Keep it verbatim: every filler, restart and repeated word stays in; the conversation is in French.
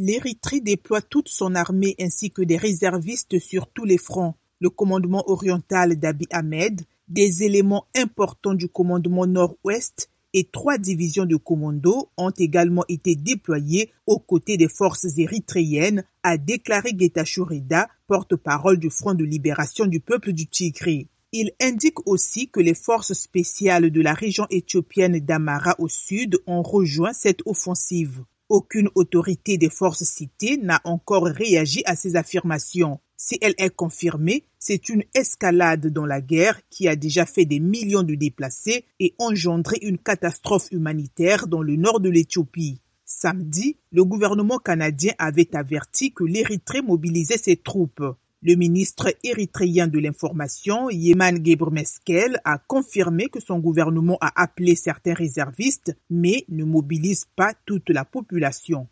L'Érythrée déploie toute son armée ainsi que des réservistes sur tous les fronts. Le commandement oriental d'Abiy Ahmed, des éléments importants du commandement nord-ouest et trois divisions de commandos ont également été déployées aux côtés des forces érythréennes, a déclaré Getachew Reda, porte-parole du Front de libération du peuple du Tigré. Il indique aussi que les forces spéciales de la région éthiopienne d'Amara au sud ont rejoint cette offensive. Aucune autorité des forces citées n'a encore réagi à ces affirmations. Si elle est confirmée, c'est une escalade dans la guerre qui a déjà fait des millions de déplacés et engendré une catastrophe humanitaire dans le nord de l'Éthiopie. Samedi, le gouvernement canadien avait averti que l'Érythrée mobilisait ses troupes. Le ministre érythréen de l'Information, Yemane Gebremeskel, a confirmé que son gouvernement a appelé certains réservistes, mais ne mobilise pas toute la population.